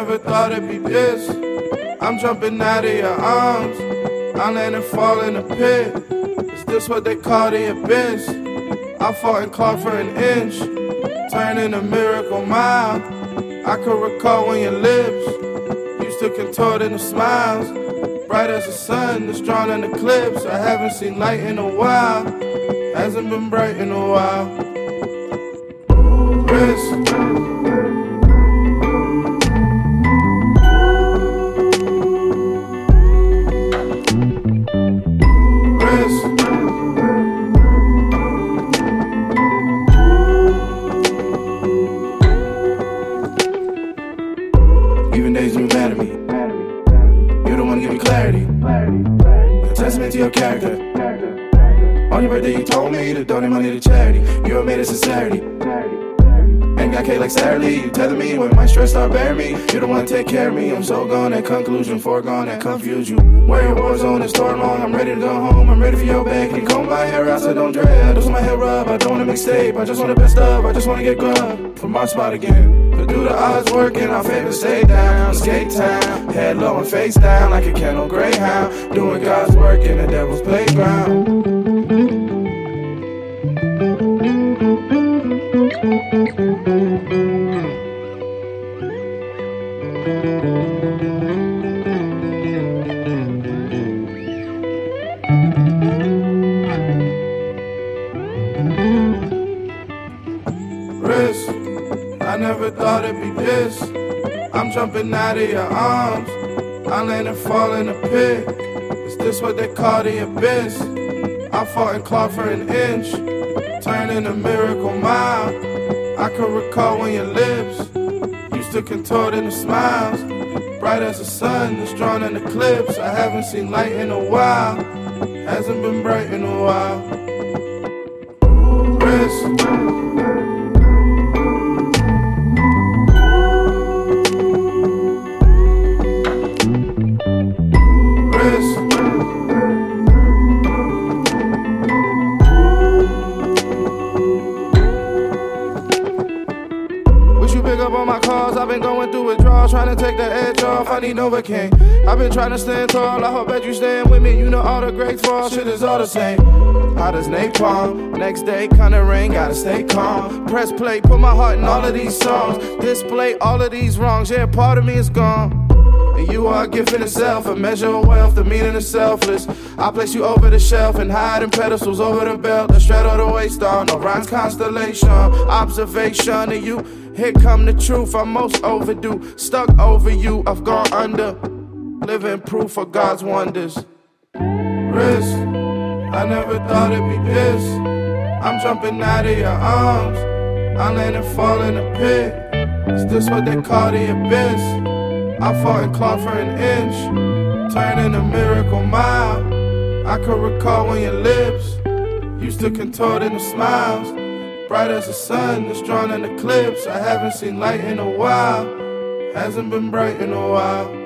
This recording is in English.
never thought it'd be this. I'm jumping out of your arms, I land and fall in a pit. Is this what they call the abyss? I fought and clawed for an inch, turning a miracle mile. I could recall when your lips used to contort into smiles, bright as the sun that's drawn in eclipse. I haven't seen light in a while, hasn't been bright in a while. Risk. Even days you mad at me, you don't wanna give me clarity. A testament to your character. On your birthday you told me to donate money to charity. You have made it sincerity. Ain't got cake like Saturday. You tether me when my stress start bearing me. You don't wanna take care of me. I'm so gone at conclusion, foregone that confuse you. Where your war zone is torn long. I'm ready to go home. I'm ready for your bag. Can you comb my hair out so don't dread? I just want my hair rub. I don't wanna mixtape. I just want the best of. I just wanna get grub from my spot again. But do the odds work in our favor? Stay down, skate town, head low and face down like a kennel greyhound. Doing God's work in the devil's playground. Risk, I never thought it'd be this. I'm jumping out of your arms, I land and fall in a pit. Is this what they call the abyss? I fought and clawed for an inch, turning a miracle mile. I could recall when your lips used to contort into smiles, bright as the sun that's drawn in eclipse. I haven't seen light in a while, hasn't been bright in a while. Risk. Pick up on my calls, I've been going through withdrawals, trying to take the edge off. I need Novocaine. I've been trying to stand tall. I hope that you stand with me. You know all the great fall, shit is all the same. Hot as napalm. Next day, kinda rain, gotta stay calm. Press play, put my heart in all of these songs. Display all of these wrongs. Yeah, part of me is gone. And you are a gift in itself, a measure of wealth, the meaning is selfless. I place you over the shelf and hide in pedestals over the belt, the straddle the waist on Orion's constellation. Observation of you, here come the truth. I'm most overdue, stuck over you. I've gone under, living proof of God's wonders. Risk, I never thought it'd be this. I'm jumping out of your arms, I land and fall in a pit. Is this what they call the abyss? I fought and clawed for an inch, turning a miracle mile. I could recall when your lips used to contort into smiles, bright as the sun that's drawn in eclipse. I haven't seen light in a while, hasn't been bright in a while.